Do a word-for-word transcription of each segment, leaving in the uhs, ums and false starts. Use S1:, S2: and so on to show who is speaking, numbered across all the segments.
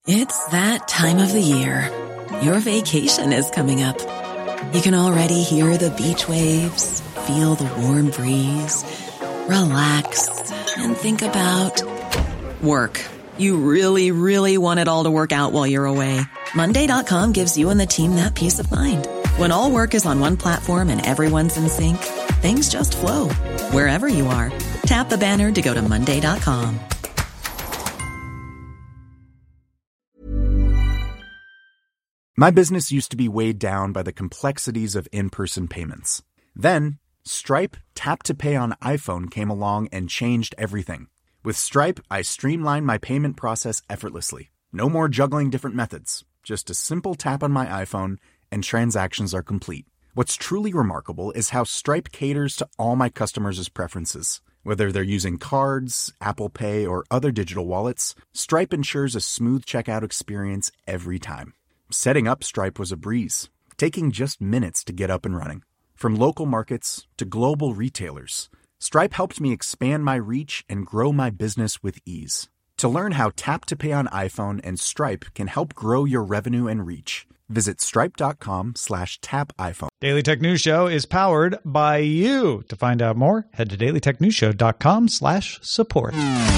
S1: It's that time of the year. Your vacation is coming up. You can already hear the beach waves, feel the warm breeze, relax, and think about work. You really, really want it all to work out while you're away. Monday dot com gives you and the team that peace of mind. When all work is on one platform and everyone's in sync, things just flow. Wherever you are, tap the banner to go to Monday dot com.
S2: My business used to be weighed down by the complexities of in-person payments. Then, Stripe Tap to Pay on iPhone came along and changed everything. With Stripe, I streamlined my payment process effortlessly. No more juggling different methods. Just a simple tap on my iPhone and transactions are complete. What's truly remarkable is how Stripe caters to all my customers' preferences. Whether they're using cards, Apple Pay, or other digital wallets, Stripe ensures a smooth checkout experience every time. Setting up Stripe was a breeze, taking just minutes to get up and running. From local markets to global retailers, Stripe helped me expand my reach and grow my business with ease. To learn how Tap to Pay on iPhone and Stripe can help grow your revenue and reach, visit stripe.com slash tap iPhone.
S3: Daily Tech News Show is powered by you. To find out more, head to dailytechnewsshow.com slash support.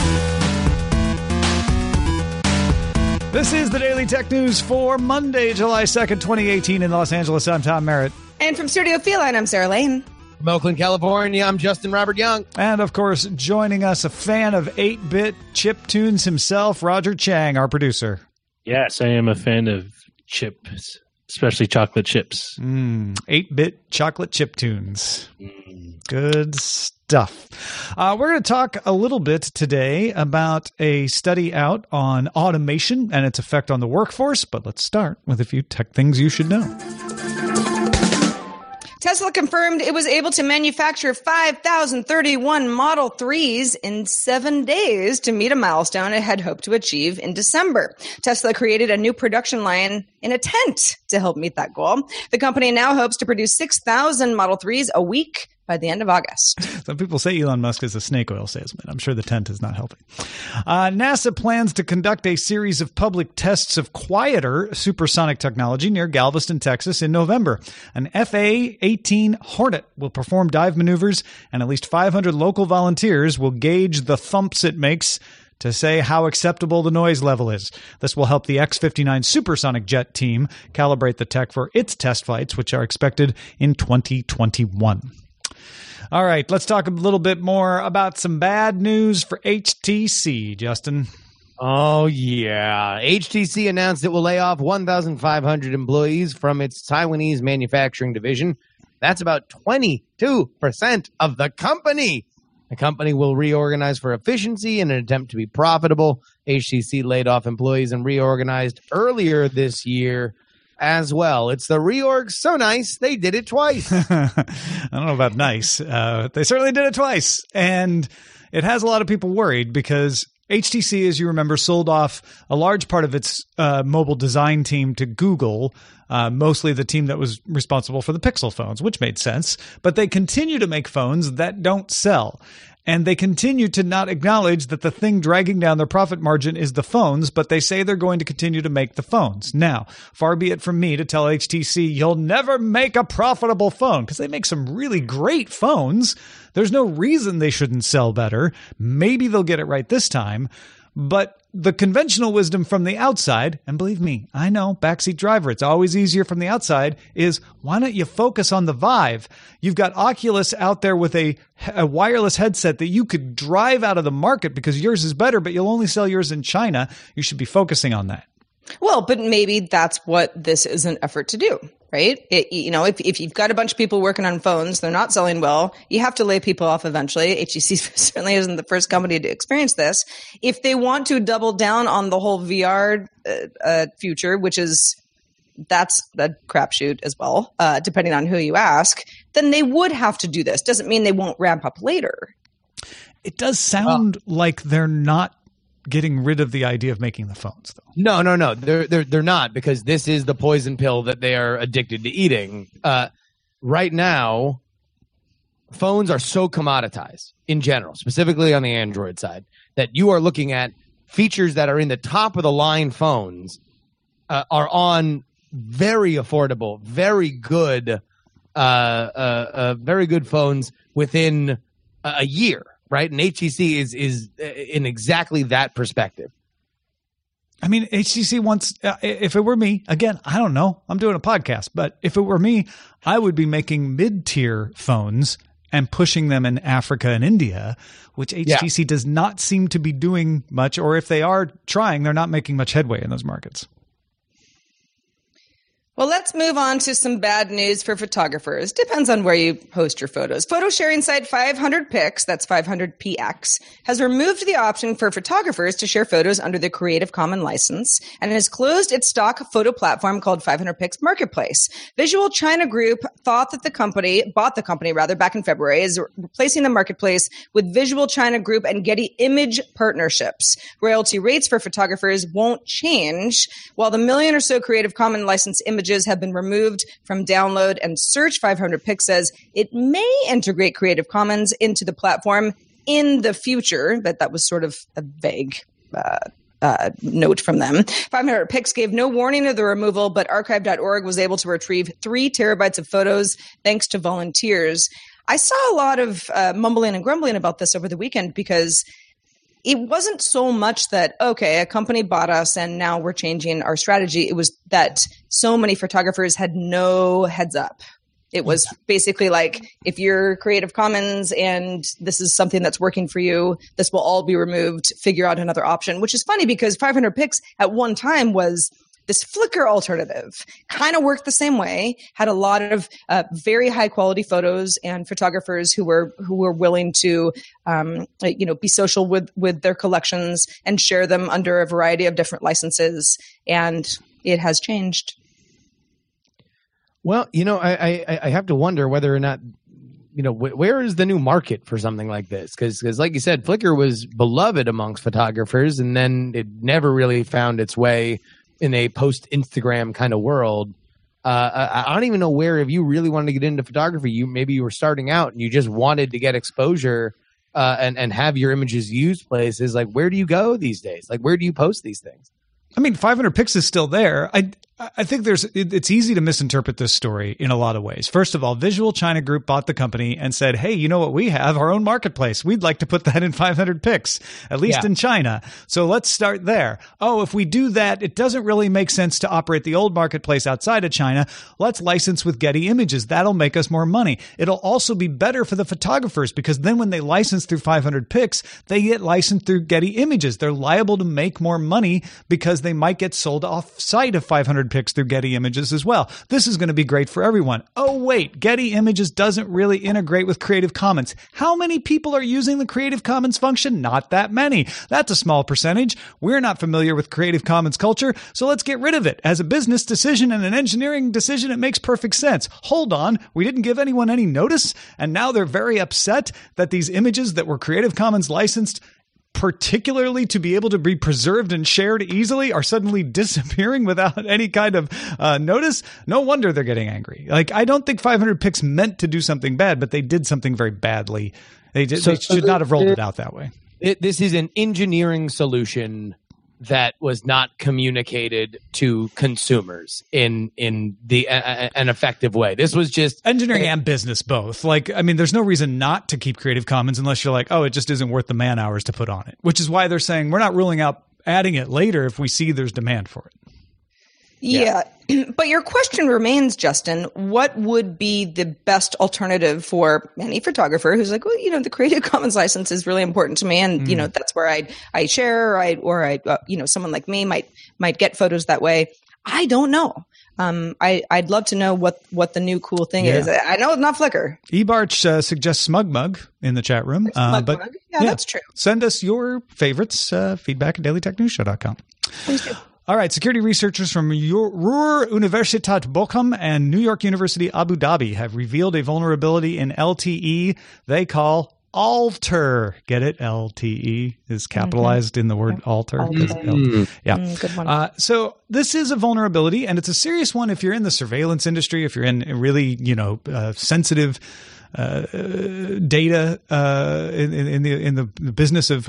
S3: This is the Daily Tech News for Monday, July second, twenty eighteen in Los Angeles. I'm Tom Merritt.
S4: And from Studio Feline, I'm Sarah Lane.
S5: From Oakland, California, I'm Justin Robert Young.
S3: And, of course, joining us, a fan of eight-bit chip tunes himself, Roger Chang, our producer.
S6: Yes, I am a fan of chips, especially chocolate chips.
S3: Mm, eight-bit chocolate chip tunes. Mm. Good stuff. Uh, we're going to talk a little bit today about a study out on automation and its effect on the workforce, but let's start with a few tech things you should know.
S4: Tesla confirmed it was able to manufacture five thousand thirty-one Model threes in seven days to meet a milestone it had hoped to achieve in December. Tesla created a new production line in a tent to help meet that goal. The company now hopes to produce six thousand Model threes a week by the end of August.
S3: Some people say Elon Musk is a snake oil salesman. I'm sure the tent is not helping. Uh, NASA plans to conduct a series of public tests of quieter supersonic technology near Galveston, Texas in November. An F A eighteen Hornet will perform dive maneuvers, and at least five hundred local volunteers will gauge the thumps it makes to say how acceptable the noise level is. This will help the X fifty-nine supersonic jet team calibrate the tech for its test flights, which are expected in twenty twenty-one. All right, let's talk a little bit more about some bad news for H T C, Justin.
S5: Oh, yeah. H T C announced it will lay off one thousand five hundred employees from its Taiwanese manufacturing division. That's about twenty-two percent of the company. The company will reorganize for efficiency in an attempt to be profitable. H T C laid off employees and reorganized earlier this year as well. It's the reorg so nice, they did it twice.
S3: I don't know about nice. Uh, they certainly did it twice. And it has a lot of people worried because H T C, as you remember, sold off a large part of its uh, mobile design team to Google, uh, mostly the team that was responsible for the Pixel phones, which made sense. But they continue to make phones that don't sell. And they continue to not acknowledge that the thing dragging down their profit margin is the phones, but they say they're going to continue to make the phones. Now, far be it from me to tell H T C, you'll never make a profitable phone, because they make some really great phones. There's no reason they shouldn't sell better. Maybe they'll get it right this time. But the conventional wisdom from the outside, and believe me, I know, backseat driver, it's always easier from the outside, is why don't you focus on the Vive? You've got Oculus out there with a, a wireless headset that you could drive out of the market because yours is better, but you'll only sell yours in China. You should be focusing on that.
S4: Well, but maybe that's what this is an effort to do, right? It, you know, if, if you've got a bunch of people working on phones, they're not selling well, you have to lay people off eventually. H T C certainly isn't the first company to experience this. If they want to double down on the whole V R uh, uh, future, which is that's a crapshoot as well, uh, depending on who you ask, then they would have to do this. Doesn't mean they won't ramp up later.
S3: It does sound well, like they're not getting rid of the idea of making the phones, though.
S5: No, no, no. They're they're they're not, because this is the poison pill that they are addicted to eating. Uh, right now, phones are so commoditized in general, specifically on the Android side, that you are looking at features that are in the top of the line phones uh, are on very affordable, very good, uh, uh, uh, very good phones within a, a year, right? And H T C is is in exactly that perspective.
S3: I mean, H T C wants, uh, if it were me, again, I don't know, I'm doing a podcast, but if it were me, I would be making mid-tier phones and pushing them in Africa and India, which H T C yeah. does not seem to be doing much, or if they are trying, they're not making much headway in those markets.
S4: Well, let's move on to some bad news for photographers. Depends on where you post your photos. Photo sharing site five hundred pics, that's five hundred P X, has removed the option for photographers to share photos under the Creative Commons license and has closed its stock photo platform called five hundred pics Marketplace. Visual China Group thought that the company, bought the company rather, back in February, is replacing the marketplace with Visual China Group and Getty Image partnerships. Royalty rates for photographers won't change, while the million or so Creative Commons license images have been removed from download and search. five hundred pics says it may integrate Creative Commons into the platform in the future, but that was sort of a vague uh, uh, note from them. five hundred pics gave no warning of the removal, but archive dot org was able to retrieve three terabytes of photos thanks to volunteers. I saw a lot of uh, mumbling and grumbling about this over the weekend because it wasn't so much that, okay, a company bought us and now we're changing our strategy. It was that so many photographers had no heads up. It was basically like, if you're Creative Commons and this is something that's working for you, this will all be removed, figure out another option, which is funny because five hundred pics at one time was this Flickr alternative, kind of worked the same way, had a lot of uh, very high quality photos and photographers who were who were willing to um, you know, be social with, with their collections and share them under a variety of different licenses. And it has changed.
S5: Well, you know, I, I, I have to wonder whether or not, you know, wh- where is the new market for something like this? Because, because like you said, Flickr was beloved amongst photographers, and then it never really found its way in a post-Instagram kind of world. Uh, I, I don't even know where, if you really wanted to get into photography, you maybe you were starting out and you just wanted to get exposure uh, and, and have your images used places. Like, where do you go these days? Like, where do you post these things?
S3: I mean, five hundred pics is still there. I I think there's it, it's easy to misinterpret this story in a lot of ways. First of all, Visual China Group bought the company and said, hey, you know what? We have our own marketplace. We'd like to put that in five hundred pics, at least yeah. in China. So let's start there. Oh, if we do that, it doesn't really make sense to operate the old marketplace outside of China. Let's license with Getty Images. That'll make us more money. It'll also be better for the photographers because then when they license through five hundred pics, they get licensed through Getty Images. They're liable to make more money because they might get sold off site of five hundred pics through Getty Images as well. This is going to be great for everyone. Oh, wait, Getty Images doesn't really integrate with Creative Commons. How many people are using the Creative Commons function? Not that many. That's a small percentage. We're not familiar with Creative Commons culture, so let's get rid of it. As a business decision and an engineering decision, it makes perfect sense. Hold on, we didn't give anyone any notice, and now they're very upset that these images that were Creative Commons licensed, particularly to be able to be preserved and shared easily, are suddenly disappearing without any kind of uh, notice. No wonder they're getting angry. Like, I don't think five hundred pics meant to do something bad, but they did something very badly. They, did, so, they should so not have rolled it, it out that way.
S5: It, this is an engineering solution that was not communicated to consumers in in the uh, an effective way. This was just
S3: engineering uh, and business both. Like, I mean, there's no reason not to keep Creative Commons unless you're like, oh, it just isn't worth the man hours to put on it. Which is why they're saying we're not ruling out adding it later if we see there's demand for it.
S4: Yeah. yeah. But your question remains, Justin, what would be the best alternative for any photographer who's like, well, you know, the Creative Commons license is really important to me. And, mm. you know, that's where I I share or I, or I uh, you know, someone like me might might get photos that way. I don't know. Um, I, I'd love to know what, what the new cool thing yeah. is. I know it's not Flickr.
S3: eBarch uh, suggests SmugMug in the chat room. Uh, but
S4: yeah, yeah, that's true.
S3: Send us your favorites, uh, feedback at daily tech news show dot com.
S4: Please do.
S3: All right, security researchers from Ruhr Universität Bochum and New York University Abu Dhabi have revealed a vulnerability in L T E they call Alter. Get it? L T E is capitalized mm-hmm. in the word alter.
S4: Mm-hmm.
S3: Yeah.
S4: Mm, good one.
S3: Uh, so this is a vulnerability, and it's a serious one if you're in the surveillance industry, if you're in a really, you know, uh, sensitive uh, data uh, in, in the in the business of, of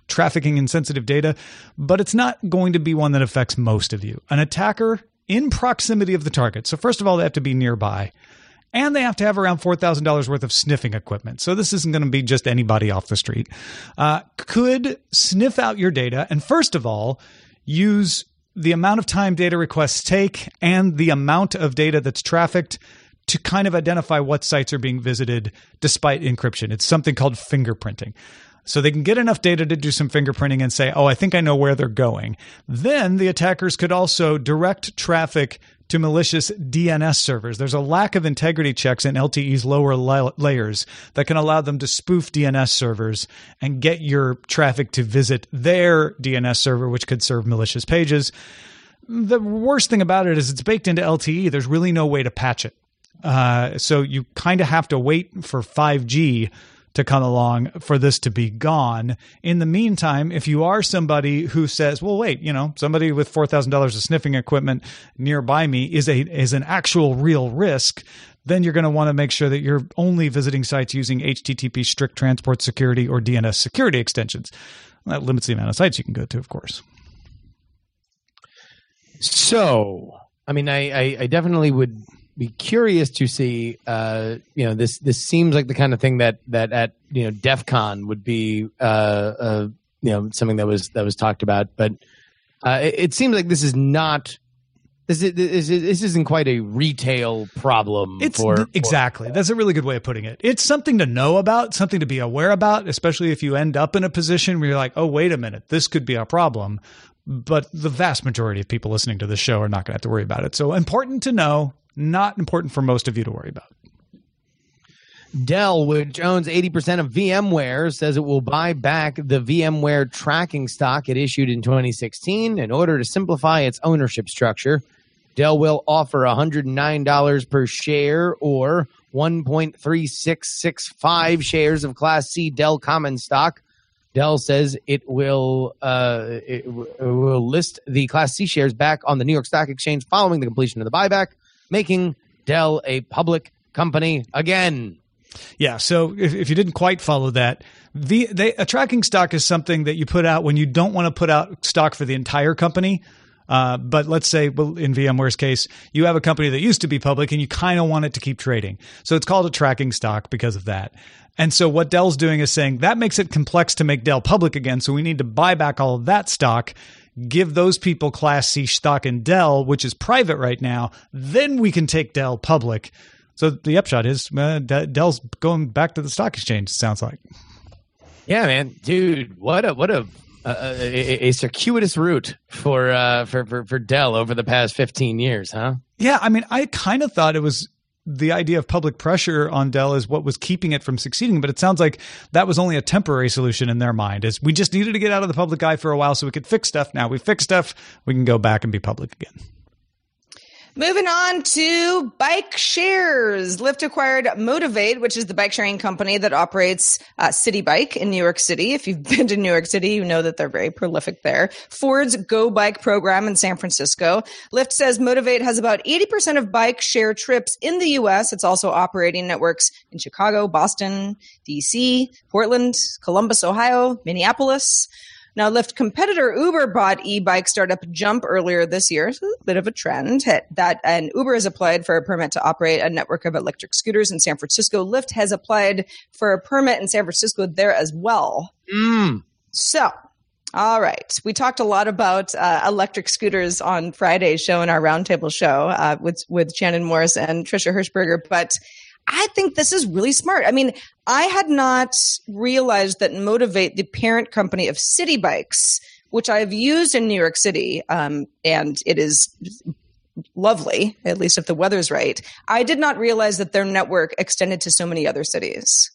S3: trafficking in sensitive data, but it's not going to be one that affects most of you. An attacker in proximity of the target. So first of all, they have to be nearby. And they have to have around four thousand dollars worth of sniffing equipment. So this isn't going to be just anybody off the street. Uh, could sniff out your data and first of all, use the amount of time data requests take and the amount of data that's trafficked to kind of identify what sites are being visited despite encryption. It's something called fingerprinting. So they can get enough data to do some fingerprinting and say, oh, I think I know where they're going. Then the attackers could also direct traffic to malicious D N S servers. There's a lack of integrity checks in L T E's lower la- layers that can allow them to spoof D N S servers and get your traffic to visit their D N S server, which could serve malicious pages. The worst thing about it is it's baked into L T E. There's really no way to patch it. Uh, so you kind of have to wait for five G to come along for this to be gone. In the meantime, if you are somebody who says, well, wait, you know, somebody with four thousand dollars of sniffing equipment nearby me is a is an actual real risk, then you're going to want to make sure that you're only visiting sites using H T T P strict transport security or D N S security extensions. That limits the amount of sites you can go to, of course.
S5: So, I mean, I, I, I definitely would be curious to see, uh, you know, this this seems like the kind of thing that that at you know DEF CON would be, uh, uh, you know, something that was that was talked about. But uh, it, it seems like this is not this is this, is, this isn't quite a retail problem.
S3: It's
S5: for,
S3: th- exactly. For, That's a really good way of putting it. It's something to know about, something to be aware about, especially if you end up in a position where you're like, oh, wait a minute, this could be a problem. But the vast majority of people listening to this show are not going to have to worry about it. So important to know. Not important for most of you to worry about.
S5: Dell, which owns eighty percent of VMware, says it will buy back the VMware tracking stock it issued in twenty sixteen in order to simplify its ownership structure. Dell will offer one hundred nine dollars per share or one point three six six five shares of Class C Dell common stock. Dell says it will uh, it w- will list the Class C shares back on the New York Stock Exchange following the completion of the buyback, making Dell a public company again.
S3: Yeah, so if, if you didn't quite follow that, the, they, a tracking stock is something that you put out when you don't want to put out stock for the entire company. Uh, but let's say, well, in VMware's case, you have a company that used to be public and you kind of want it to keep trading. So it's called a tracking stock because of that. And so what Dell's doing is saying that makes it complex to make Dell public again. So we need to buy back all of that stock, give those people Class C stock in Dell, which is private right now. Then we can take Dell public. So the upshot is uh, Dell's going back to the stock exchange, it sounds like.
S5: Yeah, man. Dude, what a what a a, a, a circuitous route for, uh, for for for Dell over the past fifteen years, huh?
S3: Yeah, I mean, I kind of thought it was the idea of public pressure on Dell is what was keeping it from succeeding, but it sounds like that was only a temporary solution in their mind. Is we just needed to get out of the public eye for a while so we could fix stuff. Now we fix stuff, we can go back and be public again.
S4: Moving on to bike shares. Lyft acquired Motivate, which is the bike sharing company that operates uh, City Bike in New York City. If you've been to New York City, you know that they're very prolific there. Ford's Go Bike program in San Francisco. Lyft says Motivate has about eighty percent of bike share trips in the U S. It's also operating networks in Chicago, Boston, D C, Portland, Columbus, Ohio, Minneapolis. Now, Lyft competitor Uber bought e-bike startup Jump earlier this year. So a bit of a trend that, and Uber has applied for a permit to operate a network of electric scooters in San Francisco. Lyft has applied for a permit in San Francisco there as well.
S5: Mm.
S4: So, all right. We talked a lot about uh, electric scooters on Friday's show in our roundtable show uh, with, with Shannon Morris and Trisha Hirschberger, but I think this is really smart. I mean, I had not realized that Motivate, the parent company of City Bikes, which I've used in New York City, um, and it is lovely, at least if the weather's right. I did not realize that their network extended to so many other cities.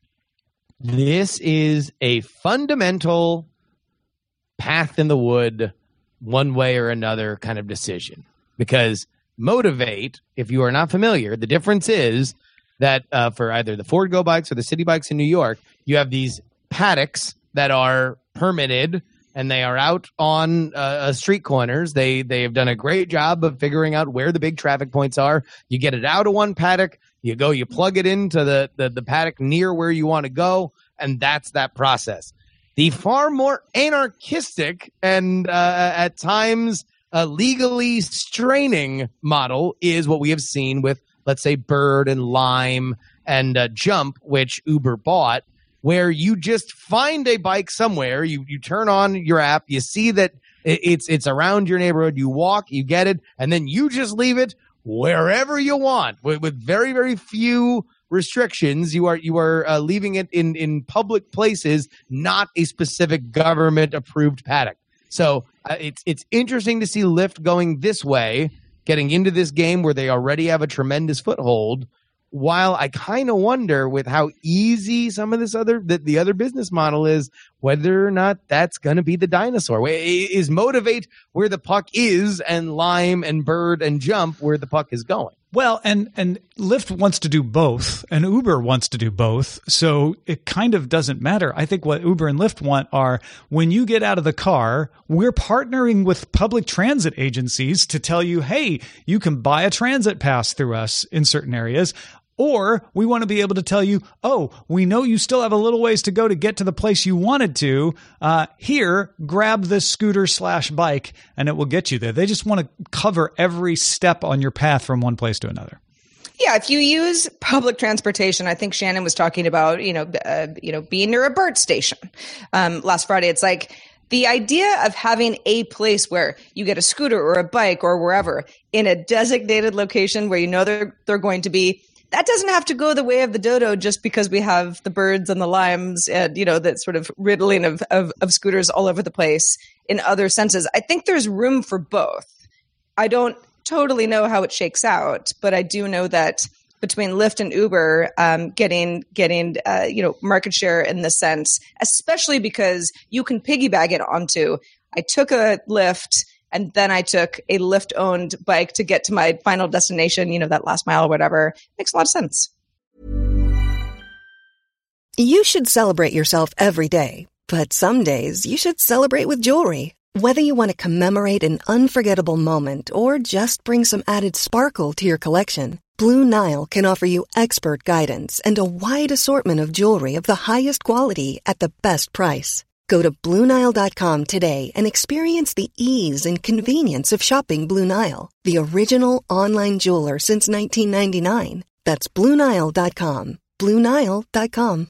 S5: This is a fundamental path in the wood, one way or another kind of decision. Because Motivate, if you are not familiar, the difference is that uh, for either the Ford Go Bikes or the City Bikes in New York, you have these paddocks that are permitted and they are out on uh, street corners. They they have done a great job of figuring out where the big traffic points are. You get it out of one paddock, you go, you plug it into the, the, the paddock near where you want to go, and that's that process. The far more anarchistic and uh, at times uh, legally straining model is what we have seen with, let's say, Bird and Lime and uh, Jump, which Uber bought, where you just find a bike somewhere, you you turn on your app, you see that it's it's around your neighborhood, you walk, you get it, and then you just leave it wherever you want with, with very, very few restrictions. You are you are uh, leaving it in, in public places, not a specific government approved paddock. So uh, it's it's interesting to see Lyft going this way, getting into this game where they already have a tremendous foothold. While I kind of wonder with how easy some of this other the, the other business model is, whether or not that's going to be the dinosaur. Is Motivate where the puck is, and Lime and Bird and Jump where the puck is going?
S3: Well, and and Lyft wants to do both, and Uber wants to do both, so it kind of doesn't matter. I think what Uber and Lyft want are, when you get out of the car, we're partnering with public transit agencies to tell you, hey, you can buy a transit pass through us in certain areas. Or we want to be able to tell you, oh, we know you still have a little ways to go to get to the place you wanted to. Uh, here, grab this scooter slash bike, and it will get you there. They just want to cover every step on your path from one place to another.
S4: Yeah, if you use public transportation, I think Shannon was talking about, you know, uh, you know, being near a BERT station um, last Friday. It's like the idea of having a place where you get a scooter or a bike or wherever in a designated location where you know they're they're going to be. That doesn't have to go the way of the dodo just because we have the Birds and the Limes and, you know, that sort of riddling of, of, of scooters all over the place in other senses. I think there's room for both. I don't totally know how it shakes out, but I do know that between Lyft and Uber, um, getting getting uh, you know, market share in this sense, especially because you can piggyback it onto, I took a Lyft and then I took a Lyft-owned bike to get to my final destination, you know, that last mile or whatever. Makes a lot of sense.
S7: You should celebrate yourself every day, but some days you should celebrate with jewelry. Whether you want to commemorate an unforgettable moment or just bring some added sparkle to your collection, Blue Nile can offer you expert guidance and a wide assortment of jewelry of the highest quality at the best price. Go to Blue Nile dot com today and experience the ease and convenience of shopping Blue Nile, the original online jeweler since nineteen ninety-nine. That's Blue Nile dot com. Blue Nile dot com.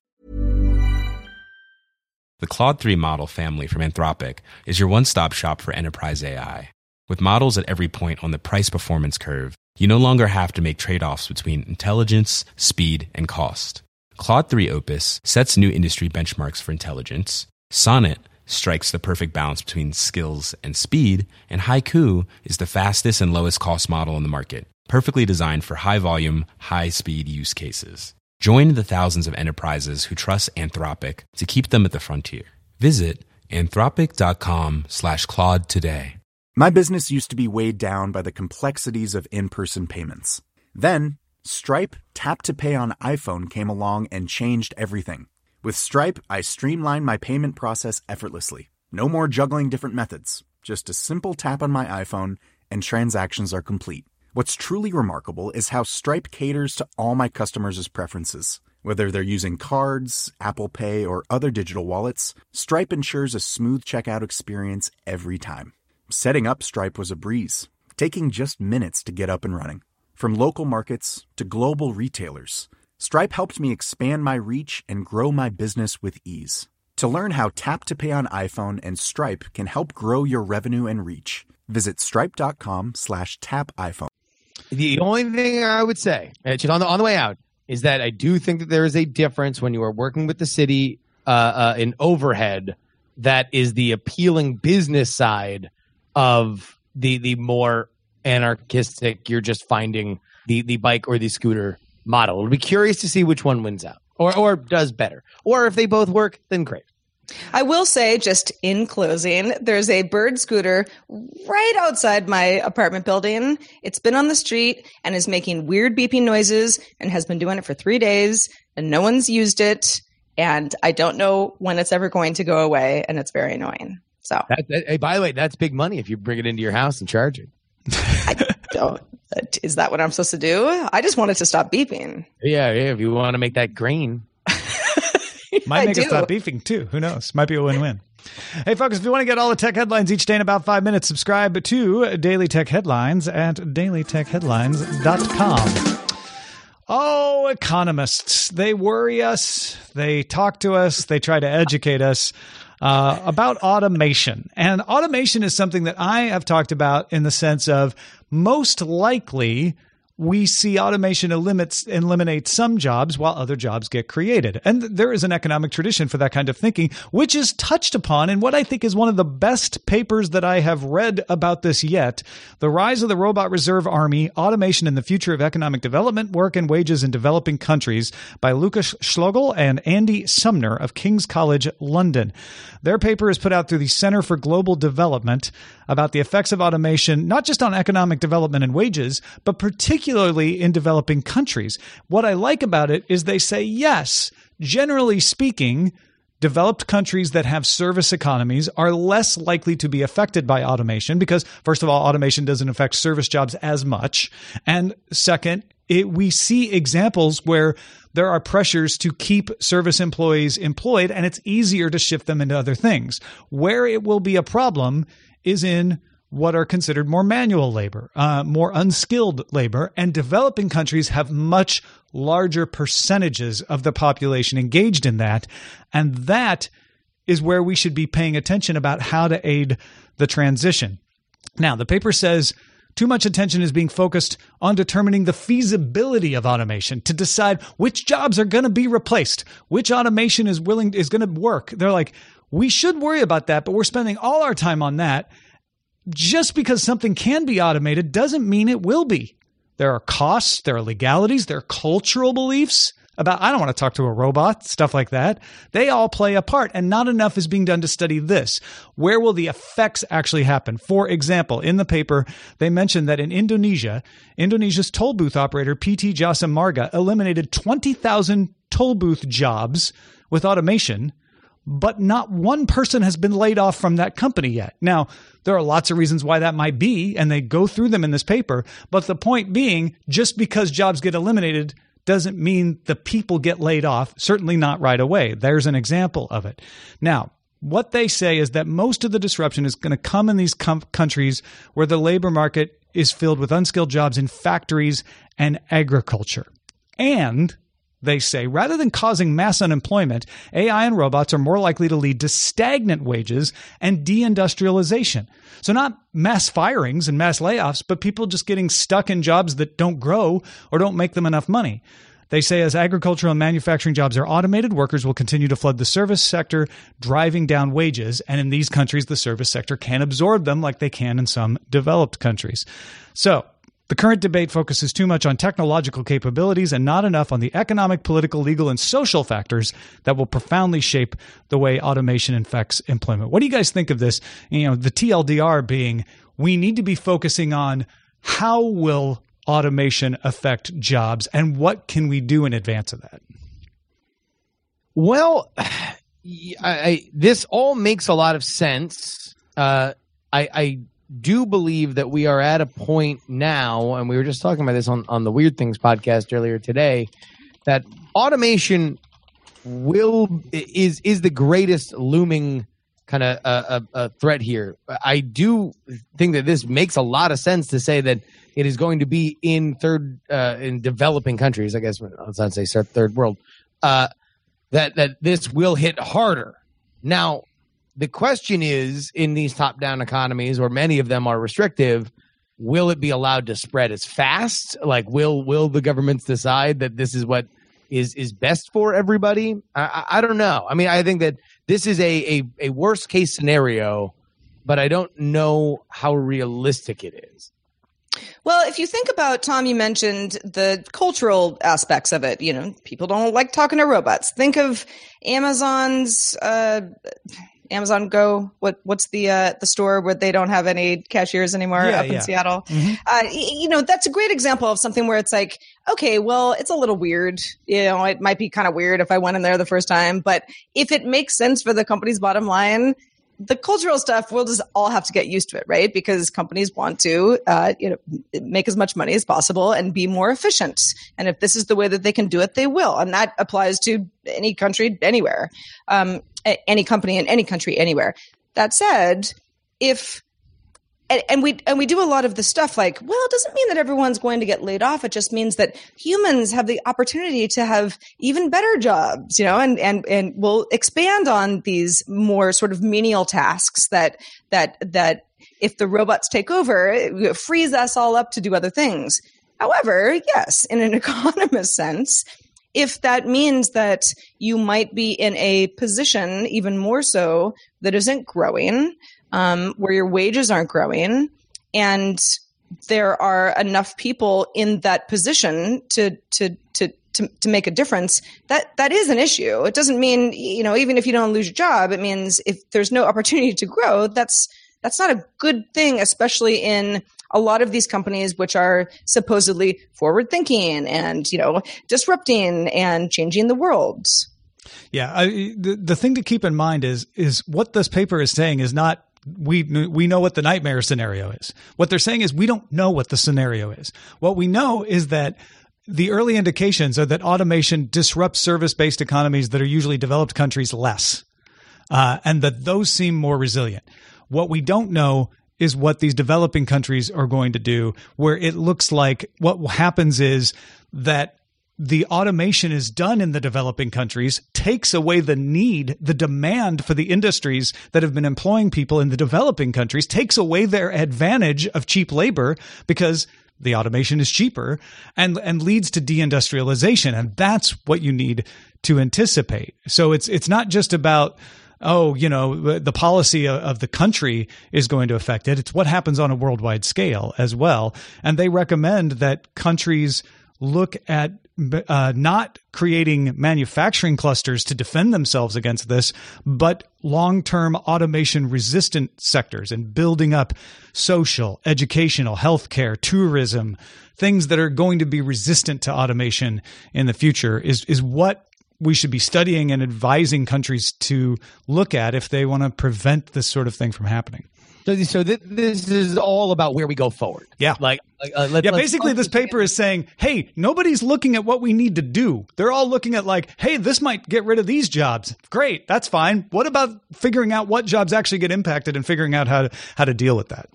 S8: The Claude three model family from Anthropic is your one-stop shop for enterprise A I. With models at every point on the price-performance curve, you no longer have to make trade-offs between intelligence, speed, and cost. Claude three Opus sets new industry benchmarks for intelligence. Sonnet strikes the perfect balance between skills and speed, and Haiku is the fastest and lowest cost model on the market, perfectly designed for high-volume, high-speed use cases. Join the thousands of enterprises who trust Anthropic to keep them at the frontier. Visit anthropic.com slash Claude today.
S2: My business used to be weighed down by the complexities of in-person payments. Then, Stripe Tap to Pay on iPhone came along and changed everything. With Stripe, I streamlined my payment process effortlessly. No more juggling different methods. Just a simple tap on my iPhone, and transactions are complete. What's truly remarkable is how Stripe caters to all my customers' preferences. Whether they're using cards, Apple Pay, or other digital wallets, Stripe ensures a smooth checkout experience every time. Setting up Stripe was a breeze, taking just minutes to get up and running. From local markets to global retailers, Stripe helped me expand my reach and grow my business with ease. To learn how Tap to Pay on iPhone and Stripe can help grow your revenue and reach, visit stripe.com slash tap iPhone.
S5: The only thing I would say, and just on the on the way out, is that I do think that there is a difference when you are working with the city uh, uh, in overhead that is the appealing business side of the the more anarchistic, you're just finding the, the bike or the scooter model. We'll be curious to see which one wins out or or does better. Or if they both work, then great.
S4: I will say, just in closing, there's a Bird scooter right outside my apartment building. It's been on the street and is making weird beeping noises and has been doing it for three days, and no one's used it. And I don't know when it's ever going to go away, and it's very annoying. So,
S5: that, that, hey, by the way, that's big money if you bring it into your house and charge it.
S4: I don't. Is that what I'm supposed to do? I just want it to stop beeping.
S5: Yeah, yeah. If you want to make that green.
S3: Might
S4: I
S3: make us
S4: do.
S3: stop beefing too. Who knows? Might be a win-win. Hey, folks, if you want to get all the tech headlines each day in about five minutes, subscribe to Daily Tech Headlines at daily tech headlines dot com. Oh, economists. They worry us. They talk to us. They try to educate us uh, about automation. And automation is something that I have talked about in the sense of most likely we see automation eliminates, eliminate some jobs while other jobs get created. And there is an economic tradition for that kind of thinking, which is touched upon in what I think is one of the best papers that I have read about this yet, The Rise of the Robot Reserve Army, Automation and the Future of Economic Development, Work and Wages in Developing Countries by Lucas Schlogel and Andy Sumner of King's College London. Their paper is put out through the Center for Global Development about the effects of automation, not just on economic development and wages, but particularly in developing countries. What I like about it is they say, yes, generally speaking, developed countries that have service economies are less likely to be affected by automation because, first of all, automation doesn't affect service jobs as much. And second, it, we see examples where there are pressures to keep service employees employed, and it's easier to shift them into other things. Where it will be a problem is in what are considered more manual labor, uh, more unskilled labor, and developing countries have much larger percentages of the population engaged in that. And that is where we should be paying attention about how to aid the transition. Now, the paper says too much attention is being focused on determining the feasibility of automation to decide which jobs are going to be replaced, which automation is willing is going to work. They're like, we should worry about that, but we're spending all our time on that. Just because something can be automated doesn't mean it will be. There are costs, there are legalities, there are cultural beliefs about, I don't want to talk to a robot, stuff like that. They all play a part, and not enough is being done to study this. Where will the effects actually happen? For example, in the paper, they mentioned that in Indonesia, Indonesia's toll booth operator P T Jasa Marga eliminated twenty thousand toll booth jobs with automation, but not one person has been laid off from that company yet. Now, there are lots of reasons why that might be, and they go through them in this paper. But the point being, just because jobs get eliminated doesn't mean the people get laid off, certainly not right away. There's an example of it. Now, what they say is that most of the disruption is going to come in these com- countries where the labor market is filled with unskilled jobs in factories and agriculture. And they say, rather than causing mass unemployment, A I and robots are more likely to lead to stagnant wages and deindustrialization. So not mass firings and mass layoffs, but people just getting stuck in jobs that don't grow or don't make them enough money. They say as agricultural and manufacturing jobs are automated, workers will continue to flood the service sector, driving down wages. And in these countries, the service sector can absorb them like they can in some developed countries. So the current debate focuses too much on technological capabilities and not enough on the economic, political, legal, and social factors that will profoundly shape the way automation affects employment. What do you guys think of this? You know, the T L D R being, we need to be focusing on how will automation affect jobs and what can we do in advance of that?
S5: Well, I, I, this all makes a lot of sense. Uh, I, I do believe that we are at a point now, and we were just talking about this on, on the Weird Things podcast earlier today, that automation will is is the greatest looming kind of uh, a, a threat here. I do think that this makes a lot of sense to say that it is going to be in third uh, in developing countries. I guess let's not say third world. Uh, that that this will hit harder. Now, the question is, in these top-down economies, or many of them are restrictive, will it be allowed to spread as fast? Like, will will the governments decide that this is what is is best for everybody? I, I, I don't know. I mean, I think that this is a, a, a worst-case scenario, but I don't know how realistic it is.
S4: Well, if you think about, Tom, you mentioned the cultural aspects of it. You know, people don't like talking to robots. Think of Amazon's uh, Amazon Go. What what's the uh, the store where they don't have any cashiers anymore
S3: yeah,
S4: up
S3: yeah.
S4: in Seattle?
S3: Mm-hmm.
S4: Uh, you know, that's a great example of something where it's like, okay, well, it's a little weird. You know, it might be kind of weird if I went in there the first time, but if it makes sense for the company's bottom line, the cultural stuff, we'll just all have to get used to it, right? Because companies want to, uh, you know, make as much money as possible and be more efficient. And if this is the way that they can do it, they will. And that applies to any country, anywhere, um, any company in any country, anywhere. That said, if And, and we and we do a lot of the stuff like, well, it doesn't mean that everyone's going to get laid off. It just means that humans have the opportunity to have even better jobs, you know, and and and we'll expand on these more sort of menial tasks that that that if the robots take over, it frees us all up to do other things. However, yes, in an economist sense, if that means that you might be in a position, even more so, that isn't growing, Um, where your wages aren't growing, and there are enough people in that position to to to to, to make a difference, that that is an issue. It doesn't mean, you know, even if you don't lose your job, it means if there's no opportunity to grow, that's that's not a good thing, especially in a lot of these companies which are supposedly forward thinking and, you know, disrupting and changing the world.
S3: Yeah, I, the the thing to keep in mind is is what this paper is saying is not we we know what the nightmare scenario is. What they're saying is we don't know what the scenario is. What we know is that the early indications are that automation disrupts service-based economies that are usually developed countries less, uh, and that those seem more resilient. What we don't know is what these developing countries are going to do, where it looks like what happens is that the automation is done in the developing countries, takes away the need, the demand for the industries that have been employing people in the developing countries, takes away their advantage of cheap labor because the automation is cheaper, and and leads to deindustrialization. And that's what you need to anticipate. So it's it's not just about, oh, you know, the policy of the country is going to affect it. It's what happens on a worldwide scale as well. And they recommend that countries look at uh, not creating manufacturing clusters to defend themselves against this, but long-term automation-resistant sectors and building up social, educational, healthcare, tourism, things that are going to be resistant to automation in the future is is what we should be studying and advising countries to look at if they want to prevent this sort of thing from happening.
S5: So, so th- this is all about where we go forward.
S3: Yeah.
S5: Like, like uh, let,
S3: yeah,
S5: let's
S3: basically this paper is saying, hey, nobody's looking at what we need to do. They're all looking at like, hey, this might get rid of these jobs. Great. That's fine. What about figuring out what jobs actually get impacted and figuring out how to, how to deal with that?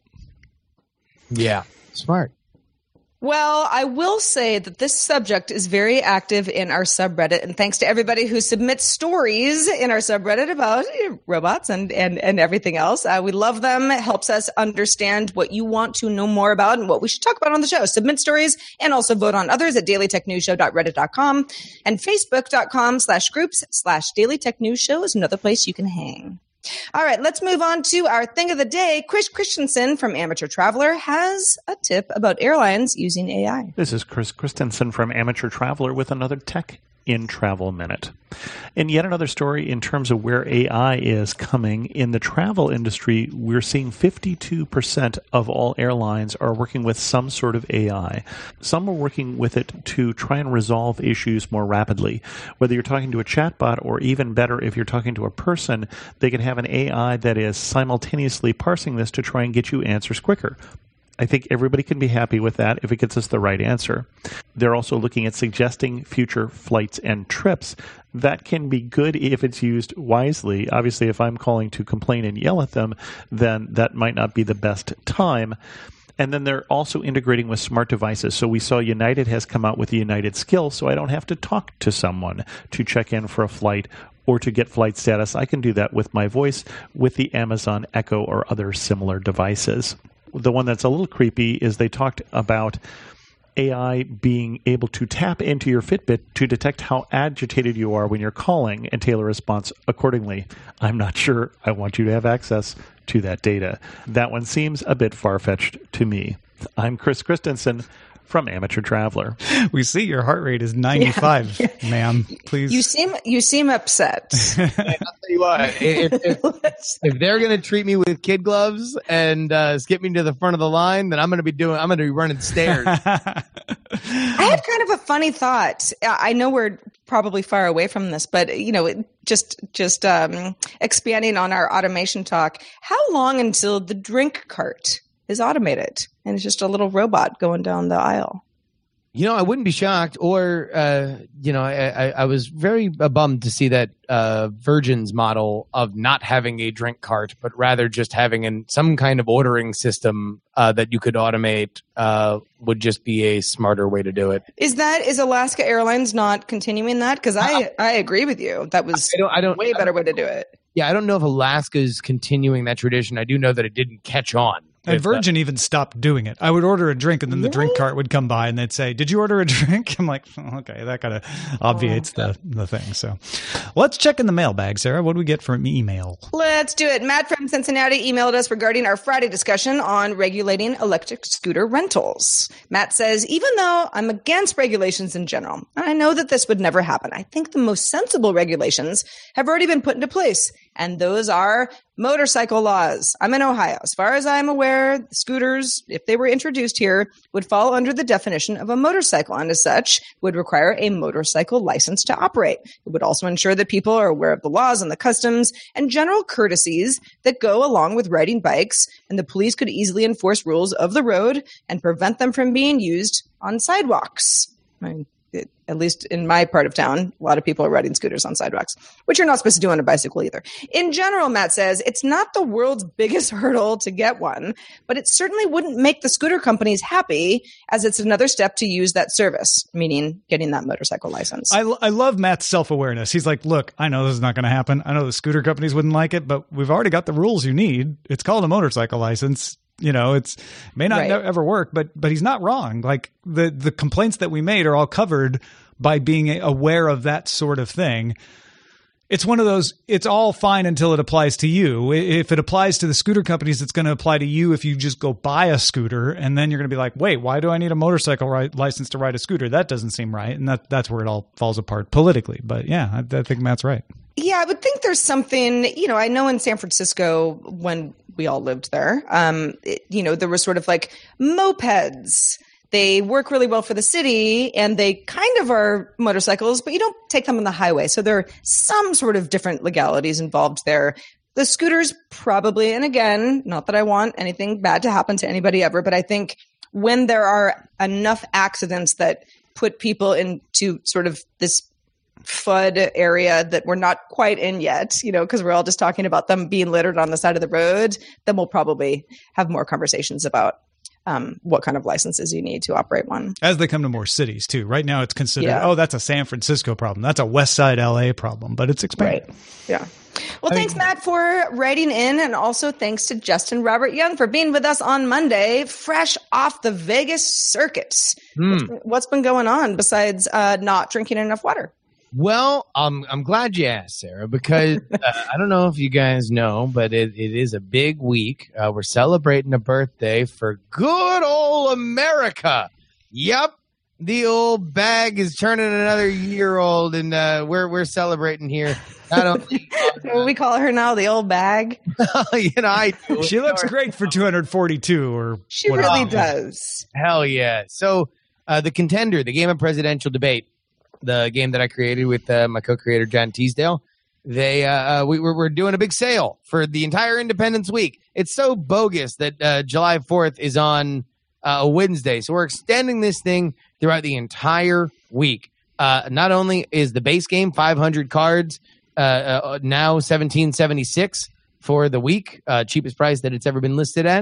S5: Yeah. Smart.
S4: Well, I will say that this subject is very active in our subreddit, and thanks to everybody who submits stories in our subreddit about you know, robots and, and, and everything else. Uh, we love them. It helps us understand what you want to know more about and what we should talk about on the show. Submit stories and also vote on others at daily tech news show dot reddit dot com, and facebook.com slash groups slash daily tech news show is another place you can hang. All right, let's move on to our thing of the day. Chris Christensen from Amateur Traveler has a tip about airlines using A I.
S9: This is Chris Christensen from Amateur Traveler with another Tech in Travel Minute. And yet another story in terms of where A I is coming. In the travel industry, we're seeing fifty-two percent of all airlines are working with some sort of A I. Some are working with it to try and resolve issues more rapidly. Whether you're talking to a chatbot or even better, if you're talking to a person, they can have an A I that is simultaneously parsing this to try and get you answers quicker. I think everybody can be happy with that if it gets us the right answer. They're also looking at suggesting future flights and trips. That can be good if it's used wisely. Obviously, if I'm calling to complain and yell at them, then that might not be the best time. And then they're also integrating with smart devices. So we saw United has come out with the United Skill, so I don't have to talk to someone to check in for a flight or to get flight status. I can do that with my voice with the Amazon Echo or other similar devices. The one that's a little creepy is they talked about A I being able to tap into your Fitbit to detect how agitated you are when you're calling and tailor a response accordingly. I'm not sure I want you to have access to that data. That one seems a bit far-fetched to me. I'm Chris Christensen from Amateur Traveler.
S3: We see your heart rate is ninety-five, yeah. ma'am. Please.
S4: You seem you seem upset.
S5: I'll tell you what, if, if, if they're going to treat me with kid gloves and uh, skip me to the front of the line, then I'm going to be doing. I'm going to be running stairs.
S4: I had kind of a funny thought. I know we're probably far away from this, but you know, just just um, expanding on our automation talk. How long until the drink cart is automated and it's just a little robot going down the aisle?
S5: You know, I wouldn't be shocked, or uh, you know, I, I, I was very bummed to see that uh, Virgin's model of not having a drink cart, but rather just having an, some kind of ordering system uh, that you could automate uh, would just be a smarter way to do it.
S4: Is that is Alaska Airlines not continuing that? Because I, I agree with you. That was
S5: I don't, I don't,
S4: way better way to do it.
S5: Yeah, I don't know if Alaska's continuing that tradition. I do know that it didn't catch on.
S3: And Virgin that. even stopped doing it. I would order a drink, and then the drink cart would come by, and they'd say, "Did you order a drink?" I'm like, oh, "Okay, that kind of obviates oh. the the thing." So, let's check in the mailbag, Sarah. What do we get from email?
S4: Let's do it. Matt from Cincinnati emailed us regarding our Friday discussion on regulating electric scooter rentals. Matt says, "Even though I'm against regulations in general, and I know that this would never happen, I think the most sensible regulations have already been put into place, and those are motorcycle laws. I'm in Ohio. As far as I'm aware, scooters, if they were introduced here, would fall under the definition of a motorcycle, and as such, would require a motorcycle license to operate. It would also ensure that people are aware of the laws and the customs and general courtesies that go along with riding bikes, and the police could easily enforce rules of the road and prevent them from being used on sidewalks." I mean, It, at least in my part of town, a lot of people are riding scooters on sidewalks, which you're not supposed to do on a bicycle either. In general, Matt says, it's not the world's biggest hurdle to get one, but it certainly wouldn't make the scooter companies happy, as it's another step to use that service, meaning getting that motorcycle license.
S3: I, I love Matt's self-awareness. He's like, look, I know this is not going to happen. I know the scooter companies wouldn't like it, but we've already got the rules you need. It's called a motorcycle license. You know, it's may not
S4: right.
S3: ne- ever work, but but he's not wrong. Like the the complaints that we made are all covered by being aware of that sort of thing. It's one of those, it's all fine until it applies to you. If it applies to the scooter companies, it's going to apply to you if you just go buy a scooter, and then you're going to be like, wait, why do I need a motorcycle ri- license to ride a scooter? That doesn't seem right. And that that's where it all falls apart politically. But yeah, I, I think Matt's right.
S4: Yeah, I would think there's something, you know, I know in San Francisco when we all lived there, um, it, you know, there was sort of like mopeds. They work really well for the city, and they kind of are motorcycles, but you don't take them on the highway. So there are some sort of different legalities involved there. The scooters probably, and again, not that I want anything bad to happen to anybody ever, but I think when there are enough accidents that put people into sort of this F U D area that we're not quite in yet, you know, because we're all just talking about them being littered on the side of the road, then we'll probably have more conversations about um, what kind of licenses you need to operate one.
S3: As they come to more cities, too. Right now, it's considered, yeah. oh, that's a San Francisco problem. That's a West Side L A problem, but it's expanding.
S4: Right. Yeah. Well,
S3: I
S4: thanks,
S3: mean,
S4: Matt, for writing in, and also thanks to Justin Robert Young for being with us on Monday, fresh off the Vegas circuits.
S5: Mm.
S4: What's, been, what's been going on besides uh, not drinking enough water?
S5: Well, um, I'm glad you asked, Sarah, because uh, I don't know if you guys know, but it, it is a big week. Uh, we're celebrating a birthday for good old America. Yep, the old bag is turning another year old, and uh, we're we're celebrating here. Not only,
S4: uh, we call her now the old bag.
S5: you know, I do.
S3: She looks great for two hundred forty-two, or
S4: she
S3: whatever.
S4: really does.
S5: Hell yeah! So, uh, the Contender, the game of presidential debate. The game that I created with uh, my co-creator John Teasdale, they uh, we we're, we're doing a big sale for the entire Independence Week. It's so bogus that uh, July fourth is on uh, a Wednesday, so we're extending this thing throughout the entire week. Uh, not only is the base game five hundred cards uh, uh, now seventeen seventy-six for the week, uh, cheapest price that it's ever been listed at,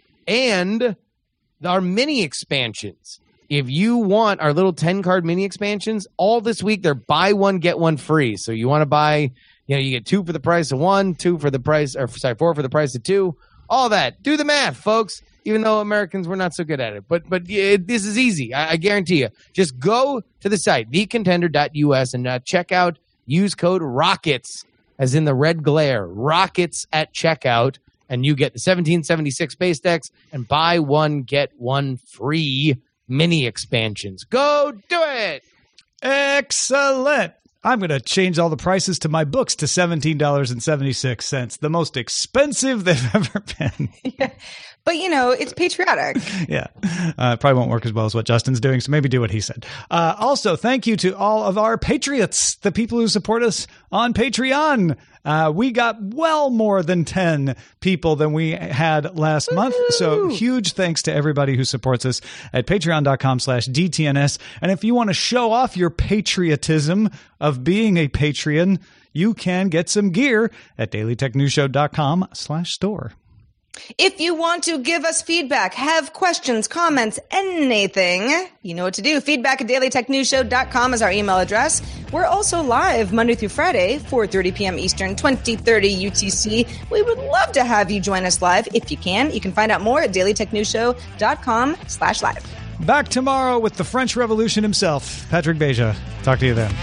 S5: and our mini expansions. If you want our little ten-card mini expansions, all this week they're buy one, get one free. So you want to buy, you know, you get two for the price of one, two for the price, or sorry, four for the price of two. All that. Do the math, folks. Even though Americans were not so good at it, but but yeah, this is easy. I, I guarantee you. Just go to the site the contender dot U S and uh, check out. Use code ROCKETS, as in the red glare, ROCKETS at checkout, and you get the seventeen seventy-six base decks and buy one get one free. mini expansions. Go do it!
S3: Excellent. I'm going to change all the prices to my books to seventeen dollars and seventy-six cents, the most expensive they've ever been.
S4: Yeah. But, you know, it's patriotic.
S3: Yeah. Uh, probably won't work as well as what Justin's doing, so maybe do what he said. Uh, also, thank you to all of our Patriots, the people who support us on Patreon. Uh, we got well more than ten people than we had last Woo-hoo! month. So huge thanks to everybody who supports us at patreon.com slash DTNS. And if you want to show off your patriotism of being a Patreon, you can get some gear at dailytechnewsshow.com slash store.
S4: If you want to give us feedback, have questions, comments, anything, you know what to do. Feedback at daily tech news show dot com is our email address. We're also live Monday through Friday, four thirty p.m. Eastern, twenty thirty U T C. We would love to have you join us live if you can. You can find out more at daily tech news show dot com slash live.
S3: Back tomorrow with the French Revolution himself, Patrick Beja. Talk to you then.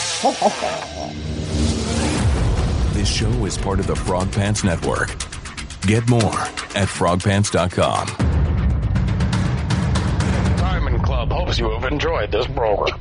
S10: This show is part of the Frog Pants Network. Get more at frog pants dot com.
S11: Diamond Club hopes you have enjoyed this program.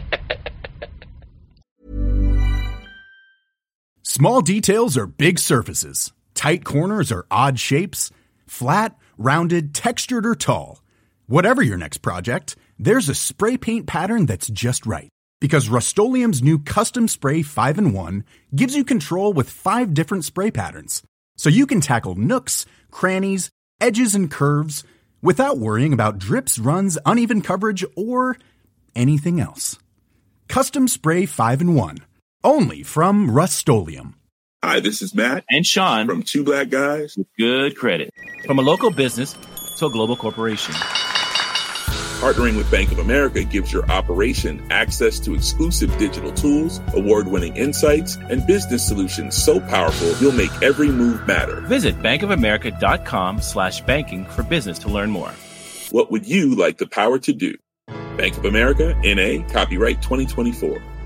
S2: Small details are big surfaces. Tight corners are odd shapes. Flat, rounded, textured, or tall. Whatever your next project, there's a spray paint pattern that's just right. Because Rust-Oleum's new Custom Spray five in one gives you control with five different spray patterns. So you can tackle nooks, crannies, edges, and curves without worrying about drips, runs, uneven coverage, or anything else. Custom Spray five in one. Only from Rust-Oleum.
S12: Hi, this is Matt
S13: and Sean
S12: from Two Black Guys
S13: with Good Credit. From a local business to a global corporation.
S12: Partnering with Bank of America gives your operation access to exclusive digital tools, award-winning insights, and business solutions so powerful you'll make every move matter.
S13: Visit bankofamerica.com slash banking for business to learn more.
S12: What would you like the power to do? Bank of America, N A, copyright twenty twenty-four.